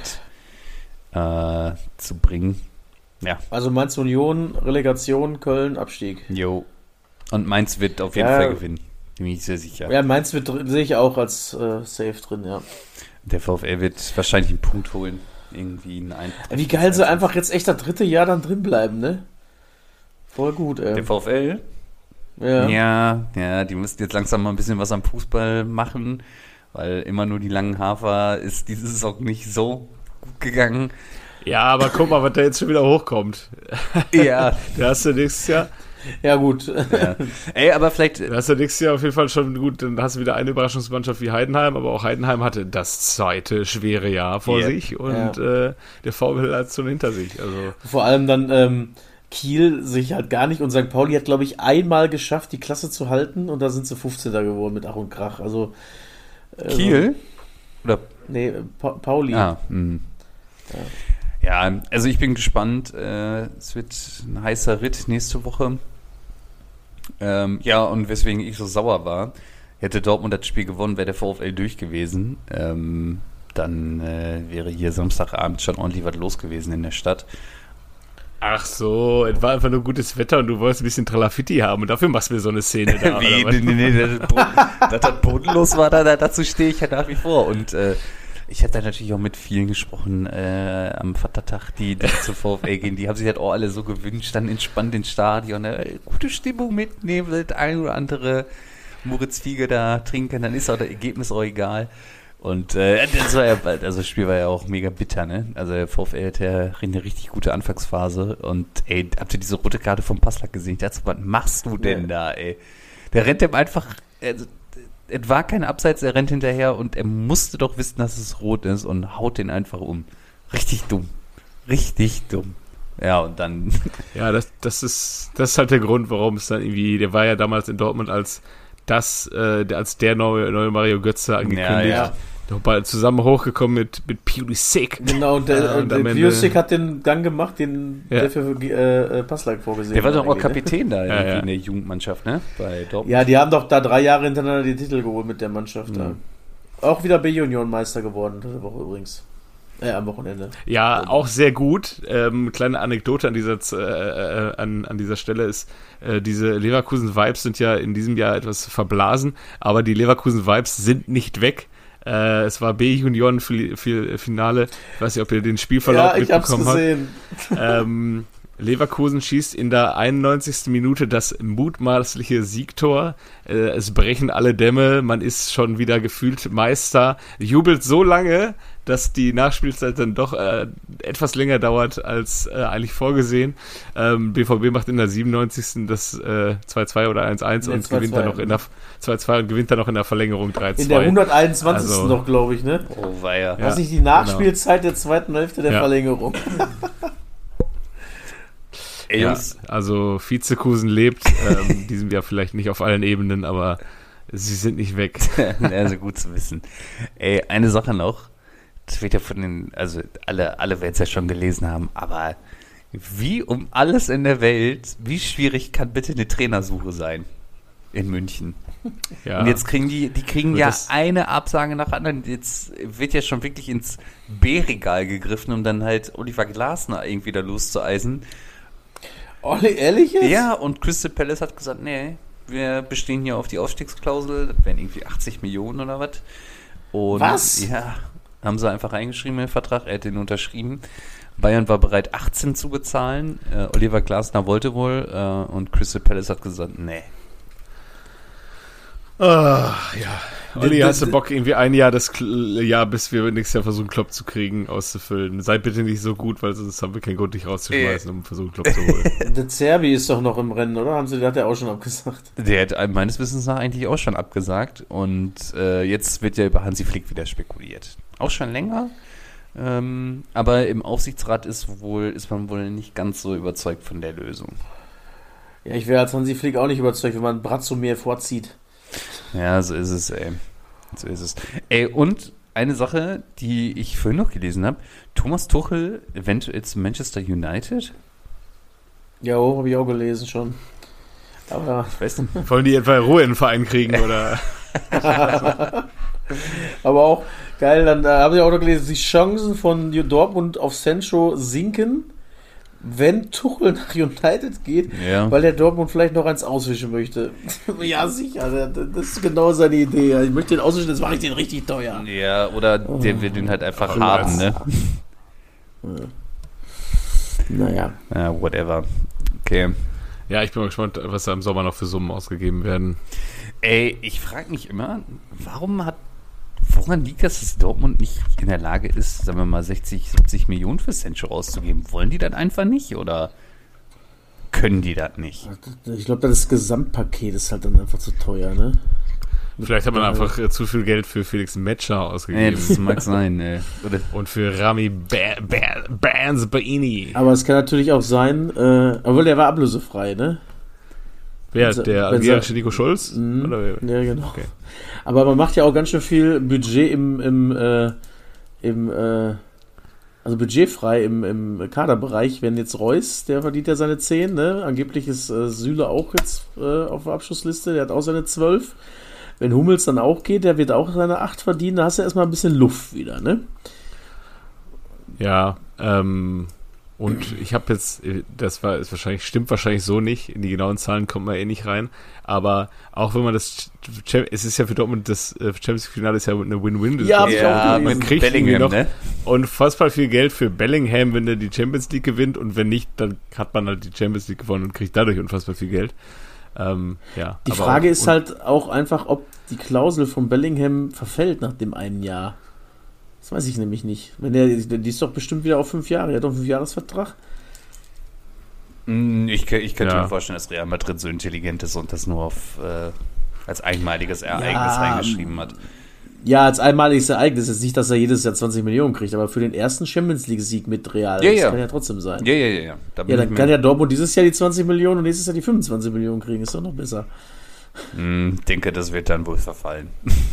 äh, zu bringen. Ja, Also Mainz Union, Relegation, Köln, Abstieg. jo. Und Mainz wird auf jeden Ja. Fall gewinnen. Bin ich sehr sicher. Ja, Mainz wird drin- sehe ich auch als äh, safe drin, ja. Der VfL wird wahrscheinlich einen Punkt holen. Irgendwie einen Ein- Wie geil sie einfach jetzt echt das dritte Jahr dann drin bleiben, ne? Voll gut, ey. Der VfL? Ja. Ja, ja, die müssen jetzt langsam mal ein bisschen was am Fußball machen, weil immer nur die langen Hafer ist diese Saison nicht so gut gegangen. Ja, aber guck mal, was da jetzt schon wieder hochkommt. Ja, Da hast du nächstes Jahr, Ja, gut. Ja. Ey, aber vielleicht. Da hast du nächstes Jahr auf jeden Fall schon gut, dann hast du wieder eine Überraschungsmannschaft wie Heidenheim, aber auch Heidenheim hatte das zweite schwere Jahr vor Yeah. sich und Ja. äh, der VfL hat es schon hinter sich. Also Vor allem dann ähm, Kiel sich halt gar nicht und Sankt Pauli hat, glaube ich, einmal geschafft, die Klasse zu halten und da sind sie fünfzehnter geworden mit Ach und Krach. Also äh, Kiel? Oder? Nee, pa Pauli. Ah, mh. Ja, also ich bin gespannt. Äh, es wird ein heißer Ritt nächste Woche. Ähm, ja, und weswegen ich so sauer war, hätte Dortmund das Spiel gewonnen, wäre der VfL durch gewesen. Ähm, dann äh, wäre hier Samstagabend schon ordentlich was los gewesen in der Stadt. ach so, es war einfach nur gutes Wetter und du wolltest ein bisschen Tralafitti haben und dafür machst du mir so eine Szene da. Wie? oder was? Nee, nee, nee, das, Boden, dass das bodenlos war, da, dazu stehe ich ja nach wie vor. Und äh, ich habe da natürlich auch mit vielen gesprochen äh, am Vatertag, die, die zum VfL gehen. Die haben sich halt auch alle so gewünscht, dann entspannt ins Stadion, äh, gute Stimmung mitnehmen, das ein oder andere Moritz Fiege da trinken, dann ist auch das Ergebnis auch egal. Und äh, das, war ja, also das Spiel war ja auch mega bitter, ne? Also der VfL hat ja eine richtig gute Anfangsphase und ey, habt ihr diese rote Karte vom Passlack gesehen? Ich dachte, was machst du denn da, ey? Der rennt dem einfach, also, es war kein Abseits, er rennt hinterher und er musste doch wissen, dass es rot ist und haut den einfach um. Richtig dumm. Richtig dumm. Ja, und dann... Ja, das, das, ist, das ist halt der Grund, warum es dann irgendwie, der war ja damals in Dortmund als das, äh, als der neue, neue Mario Götze angekündigt. Ja, ja. Doch bald zusammen hochgekommen mit, mit Pulisic. Genau, und der, Äh, und der am Ende- Piusik hat den Gang gemacht, den Ja. der für äh, äh, Passlack vorgesehen Der war doch auch eigentlich, ne? Kapitän da Ja, irgendwie ja. in der Jugendmannschaft, ne? Bei Dortmund. Ja, die haben doch da drei Jahre hintereinander die Titel geholt mit der Mannschaft. Da. Mhm. Auch wieder B-Union-Meister geworden, diese Woche übrigens. Äh, am Wochenende. Ja, auch sehr gut. Ähm, kleine Anekdote an dieser, Z- äh, äh, an, an dieser Stelle ist, äh, diese Leverkusen-Vibes sind ja in diesem Jahr etwas verblasen, aber die Leverkusen-Vibes sind nicht weg. Äh, es war B-Junioren-Finale. Ich weiß nicht, ob ihr den Spielverlauf Ja, ich hab's mitbekommen habt. gesehen. Ähm, Leverkusen schießt in der einundneunzigsten Minute das mutmaßliche Siegtor. Äh, es brechen alle Dämme, man ist schon wieder gefühlt Meister. Jubelt so lange, dass die Nachspielzeit dann doch äh, etwas länger dauert als äh, eigentlich vorgesehen. Ähm, B V B macht in der siebenundneunzigsten das äh, zwei zwei oder eins eins Nee, und zwei zwei, gewinnt dann noch in der zwei zwei und gewinnt dann noch in der Verlängerung drei zwei. In der hunderteinundzwanzigsten Also- noch, glaube ich, ne? Oh, weia. Ja, Was nicht die Nachspielzeit der zweiten Hälfte der Ja. Verlängerung. Ey, Ja, Jungs, also Vizekusen lebt, ähm, in diesem Jahr vielleicht nicht auf allen Ebenen, aber sie sind nicht weg. also gut zu wissen. Ey, eine Sache noch. Das wird ja von den, also alle, alle werden es ja schon gelesen haben, aber wie um alles in der Welt, wie schwierig kann bitte eine Trainersuche sein in München? Ja. Und jetzt kriegen die, die kriegen Und ja das- eine Absage nach anderen. Jetzt wird ja schon wirklich ins B-Regal gegriffen, um dann halt Oliver Glasner irgendwie da loszueisen. Olli, ehrlich jetzt? Ja, und Crystal Palace hat gesagt, nee, wir bestehen hier auf die Aufstiegsklausel, das wären irgendwie achtzig Millionen oder was. Und Was? Ja, haben sie einfach reingeschrieben in den Vertrag, er hat den unterschrieben. Bayern war bereit, achtzehn zu bezahlen, äh, Oliver Glasner wollte wohl äh, und Crystal Palace hat gesagt, nee. Ah, ja. Olli, D- hast du d- Bock, irgendwie ein Jahr, das Kl- Jahr, bis wir nächstes Jahr versuchen, Klopp zu kriegen, auszufüllen? Sei bitte nicht so gut, weil sonst haben wir keinen Grund, dich rauszuschmeißen, um versuchen, Klopp zu holen. Der Zerbi ist doch noch im Rennen, oder? Haben sie, der hat ja auch schon abgesagt. Der hat äh, meines Wissens nach eigentlich auch schon abgesagt und äh, jetzt wird ja über Hansi Flick wieder spekuliert. Auch schon länger, ähm, aber im Aufsichtsrat ist wohl ist man wohl nicht ganz so überzeugt von der Lösung. Ja, ich wäre als Hansi Flick auch nicht überzeugt, wenn man Brazzo mir vorzieht. Ja, so ist es, ey. So ist es. Ey, und eine Sache, die ich vorhin noch gelesen habe, Thomas Tuchel eventuell zu Manchester United? Ja, oh, habe ich auch gelesen schon. Aber, Ich weiß nicht. Wollen die etwa Ruhe in den Verein kriegen, oder? aber auch geil, dann äh, habe ich auch noch gelesen, die Chancen von Dortmund auf Sancho sinken, wenn Tuchel nach United geht, Ja. weil der Dortmund vielleicht noch eins auswischen möchte. Ja, sicher, der- das ist genau seine Idee. Ich möchte den auswischen, jetzt mache ich den richtig teuer. Ja, oder der will den halt einfach Ach, haben, ne? Naja. Ja, whatever. Okay. Ja, ich bin mal gespannt, was da im Sommer noch für Summen ausgegeben werden. Ey, ich frage mich immer, warum hat, woran liegt das, dass Dortmund nicht in der Lage ist, sagen wir mal, sechzig, siebzig Millionen für Sancho auszugeben? Wollen die dann einfach nicht, oder? können die das nicht. Ich glaube, das Gesamtpaket ist halt dann einfach zu teuer, ne? Vielleicht hat man einfach äh, zu viel Geld für Felix Metscher Nee, ausgegeben. das mag sein, ey. Oder Und für Rami ba ba Banzbaini. Aber es kann natürlich auch sein, äh, obwohl der war ablösefrei, ne? Wer, Wenn sie- der wenn sie- algerische Nico Schulz? Mhm. Oder wer? Ja, genau. Okay. Aber man macht ja auch ganz schön viel Budget im, im, äh, im äh, also budgetfrei im, im Kaderbereich. Wenn jetzt Reus, der verdient ja seine zehn, ne? Angeblich ist äh, Süle auch jetzt äh, auf der Abschlussliste, der hat auch seine zwölf. Wenn Hummels dann auch geht, der wird auch seine acht verdienen, da hast du erstmal ein bisschen Luft wieder, ne? Ja, ähm, und ich habe jetzt, das war ist wahrscheinlich, stimmt wahrscheinlich so nicht, in die genauen Zahlen kommt man eh nicht rein, aber auch wenn man das, es ist ja für Dortmund, das Champions League-Finale ist ja eine Win-Win. Ja, hab ich auch ja, gelesen. mit kriegt irgendwie Bellingham, noch ne? unfassbar viel Geld für Bellingham, wenn er die Champions League gewinnt, und wenn nicht, dann hat man halt die Champions League gewonnen und kriegt dadurch unfassbar viel Geld. Ähm, ja, Die aber Frage auch, ist halt auch einfach, ob die Klausel von Bellingham verfällt nach dem einen Jahr. Das weiß ich nämlich nicht. Wenn der, die ist doch bestimmt wieder auf fünf Jahre. Der hat doch einen Fünfjahresvertrag. Mm, Ich, ich könnte Ja. mir vorstellen, dass Real Madrid so intelligent ist und das nur auf, äh, als einmaliges Ereignis Ja, reingeschrieben hat. Ja, als einmaliges Ereignis. Jetzt nicht, dass er jedes Jahr zwanzig Millionen kriegt, aber für den ersten Champions League-Sieg mit Real, Ja, das ja. kann ja trotzdem sein. Ja, ja, ja. ja. Da bin Ja, ich dann mir- kann ja Dortmund dieses Jahr die zwanzig Millionen und nächstes Jahr die fünfundzwanzig Millionen kriegen. Ist doch noch besser. Mm, denke, das wird dann wohl verfallen.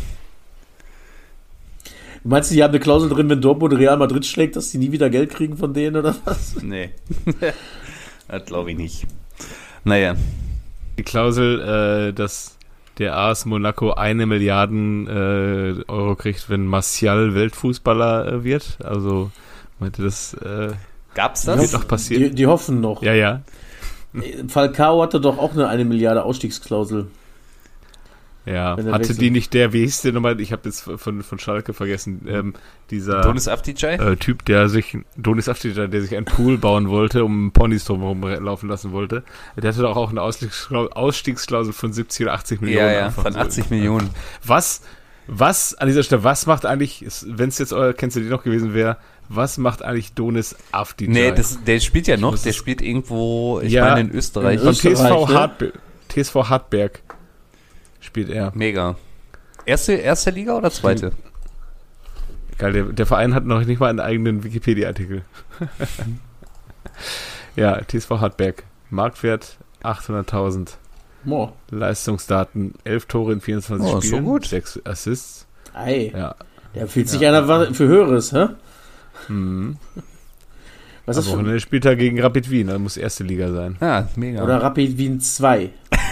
Meinst du, die haben eine Klausel drin, wenn Dortmund Real Madrid schlägt, dass die nie wieder Geld kriegen von denen oder was? Nee. Das glaube ich nicht. Naja. die Klausel, äh, dass der A S Monaco eine Milliarden äh, Euro kriegt, wenn Martial Weltfußballer äh, wird. Also meinte das äh, Gab's wird das? noch passieren. Die, die hoffen noch. Ja, ja. Falcao hatte doch auch eine eine Milliarde Ausstiegsklausel. Ja, Wenn er hatte wechselt. die nicht der, wie hieß der nochmal, ich habe jetzt von, von Schalke vergessen, ähm, dieser Donis Avdijay? äh, Typ, der sich, Donis Afdija, der sich einen Pool bauen wollte, um Ponys drumherum laufen lassen wollte, der hatte doch auch eine Ausstiegsklausel, Ausstiegsklausel von siebzig oder achtzig Millionen. Ja, ja, einfach von so. achtzig Millionen. Was, was, an dieser Stelle, was macht eigentlich, wenn es jetzt euer, kennst du die noch gewesen wäre, was macht eigentlich Donis Afdija? Nee, das, der spielt ja noch, muss der es- spielt irgendwo, ich Ja, meine in Österreich. in Von Österreich, T S V, ne? Hartberg, T S V Hartberg spielt er. Mega. Erste, erste Liga oder zweite? Geil, der, der Verein hat noch nicht mal einen eigenen Wikipedia-Artikel. Ja, T S V Hartberg. Marktwert achthunderttausend. Boah. Leistungsdaten elf Tore in vierundzwanzig Oh, ist so Spielen. gut. sechs Assists. Ei. Ja. Da fühlt sich einer wa- für Höheres, hä? Mhm. Was ist Am das für, Wochenende spielt er gegen Rapid Wien. Das muss erste Liga sein. Ja, mega. oder Rapid Wien zwei.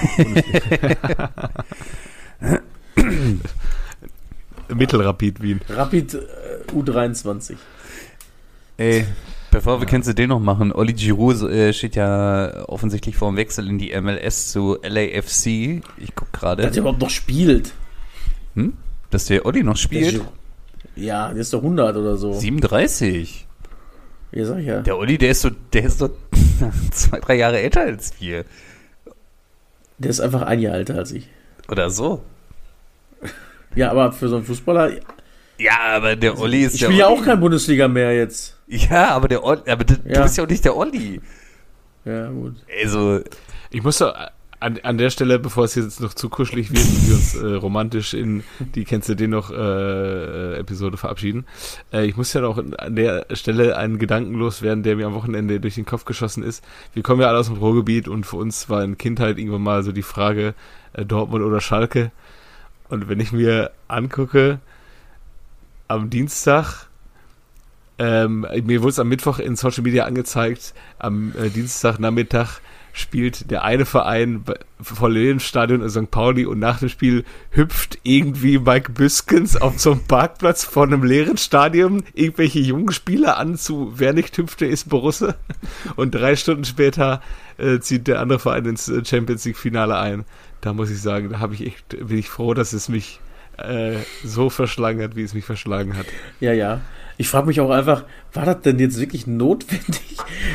Mittelrapid Wien. Rapid äh, U dreiundzwanzig. Ey, bevor wir kennst du den noch machen, Oli Giroud äh, steht ja offensichtlich vor dem Wechsel in die M L S zu L A F C. Ich guck Dass gerade, der überhaupt noch spielt. hm? dass der Oli noch spielt. Der ist- Ja, der ist doch hundert oder so. siebenunddreißig. Ja, sag ich ja. Der Oli, der ist so, der ist so zwei, drei Jahre älter als wir. Der ist einfach ein Jahr älter als ich. Oder so. Ja, aber für so einen Fußballer. Ja, aber der Olli ist Ich der spiele ja Olli. auch kein Bundesliga mehr jetzt. Ja, aber der Olli, aber du, Ja. du bist ja auch nicht der Olli. Ja, gut. Also, Ich muss doch an, an der Stelle, bevor es jetzt noch zu kuschelig wird und wir uns äh, romantisch in die kennst du den noch äh, Episode verabschieden, äh, ich muss ja noch an der Stelle einen Gedanken loswerden, der mir am Wochenende durch den Kopf geschossen ist. Wir kommen ja alle aus dem Ruhrgebiet und für uns war in Kindheit irgendwann mal so die Frage äh, Dortmund oder Schalke. Und wenn ich mir angucke, am Dienstag, ähm, mir wurde es am Mittwoch in Social Media angezeigt, am äh, Dienstagnachmittag spielt der eine Verein bei- vor dem Stadion in Sankt Pauli und nach dem Spiel hüpft irgendwie Mike Büskens auf so einem Parkplatz vor einem leeren Stadion irgendwelche jungen Spieler an zu, wer nicht hüpfte, ist Borusse. Und drei Stunden später äh, zieht der andere Verein ins äh, Champions League Finale ein. Da muss ich sagen, da habe ich echt, bin ich froh, dass es mich äh, so verschlagen hat, wie es mich verschlagen hat. Ja, ja. Ich frage mich auch einfach, war das denn jetzt wirklich notwendig?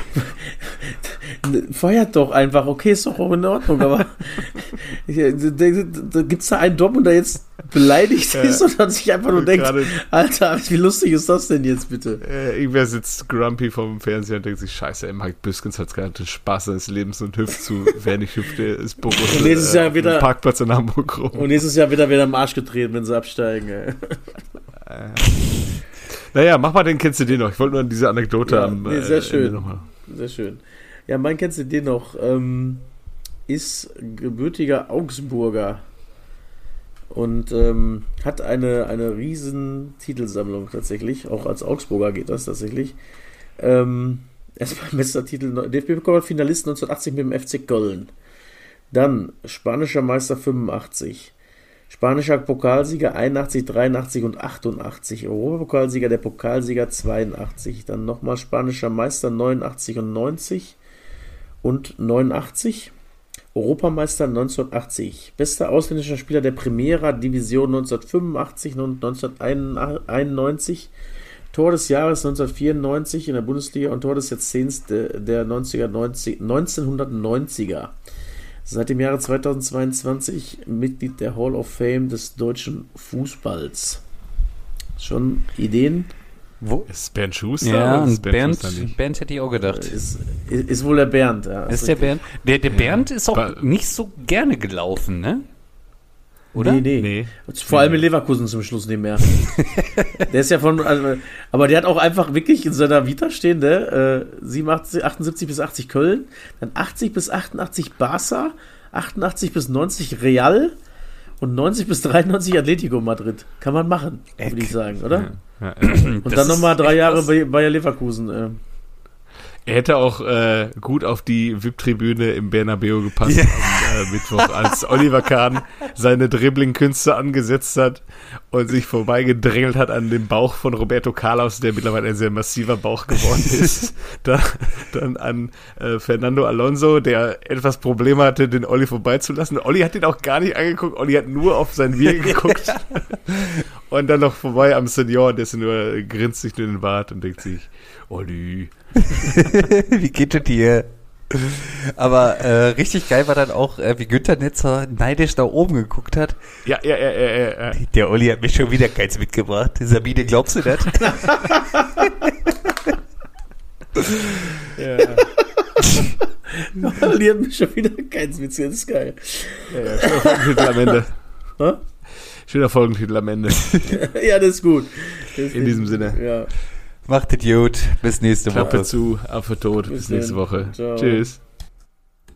Feuert doch einfach, okay, ist doch auch in Ordnung, aber gibt es da einen Dortmund, der jetzt beleidigt ist Ja. oder sich einfach nur Und denkt, gerade- Alter, wie lustig ist das denn jetzt bitte? Äh, irgendwer sitzt grumpy vorm Fernseher und denkt sich, scheiße, ey, Mike Biskins hat gerade den Spaß seines Lebens und hüpft zu, wer nicht hüpft, der ist bewusst Und nächstes Jahr auf dem wieder- Parkplatz in Hamburg rum. Und nächstes Jahr wird er wieder am Arsch getreten, wenn sie absteigen. Ey. Naja, mach mal den, kennst du den noch? Ich wollte nur diese Anekdote Ja, am nee, sehr äh, schön. Ende nochmal. Sehr schön. Ja, mein kennst du den noch? Ähm, ist gebürtiger Augsburger und ähm, hat eine, eine riesen Titelsammlung tatsächlich. Auch als Augsburger geht das tatsächlich. Ähm, erstmal Meistertitel, D F B-Pokal-Finalist neunzehnhundertachtzig mit dem F C Köln. Dann spanischer Meister fünfundachtzig. Spanischer Pokalsieger einundachtzig, dreiundachtzig und achtundachtzig. Europapokalsieger, der Pokalsieger zweiundachtzig. Dann nochmal spanischer Meister neunundachtzig und neunzig und neunundachtzig. Europameister neunzehnhundertachtzig. Bester ausländischer Spieler der Primera Division neunzehnhundertfünfundachtzig und neunzehnhunderteinundneunzig. Tor des Jahres neunzehnhundertvierundneunzig in der Bundesliga und Tor des Jahrzehnts der, der neunzehnhundertneunziger. Seit dem Jahre zweitausendzweiundzwanzig Mitglied der Hall of Fame des deutschen Fußballs. Schon Ideen? Wo? Ist Bernd Schuster? Ja, oder ist und Bernd, Schuster nicht? Bernd hätte ich auch gedacht. Ist, ist, ist wohl der Bernd. Ja, ist der Bernd? Der, der Bernd ist auch Ba- nicht so gerne gelaufen, ne? Oder? Nee, nee. Nee. Vor allem in Leverkusen zum Schluss nicht mehr. Der ist ja von, also, aber der hat auch einfach wirklich in seiner Vita stehen, ne? Äh, siebenundachtzig, achtundsiebzig bis achtzig Köln, dann achtzig bis achtundachtzig Barca, achtundachtzig bis neunzig Real und neunzig bis dreiundneunzig Atletico Madrid. Kann man machen, würde ich sagen, oder? Ja, ja. Und Das dann nochmal ist drei echt Jahre was. bei Bayer Leverkusen. Äh. Er hätte auch äh, gut auf die V I P-Tribüne im Bernabeu gepasst Ja. am äh, Mittwoch, als Oliver Kahn seine Dribbling-Künste angesetzt hat und sich vorbeigedrängelt hat an dem Bauch von Roberto Carlos, der mittlerweile ein sehr massiver Bauch geworden ist. da, dann an äh, Fernando Alonso, der etwas Probleme hatte, den Olli vorbeizulassen. Olli hat ihn auch gar nicht angeguckt, Olli hat nur auf sein Bier geguckt. Und dann noch vorbei am Senior, der ist nur, grinst sich nur in den Bart und denkt sich, Olli... Wie geht es dir? Aber äh, richtig geil war dann auch, äh, wie Günther Netzer neidisch da oben geguckt hat. Ja, ja, ja, ja, ja, ja. Der Olli hat mir schon wieder keins mitgebracht. Sabine, glaubst du das? ja. Die hat mich schon wieder keins Witz, das ist geil. Ja, ja, schöner Folgentitel am Ende. Hä? Schöner Folgentitel am Ende. Ja, das ist gut. Das ist In diesem Sinne. Ja. Macht es gut. Bis nächste Klappe Woche. zu, Affe tot. Bis Bis nächste dann. Woche. Ciao. Tschüss.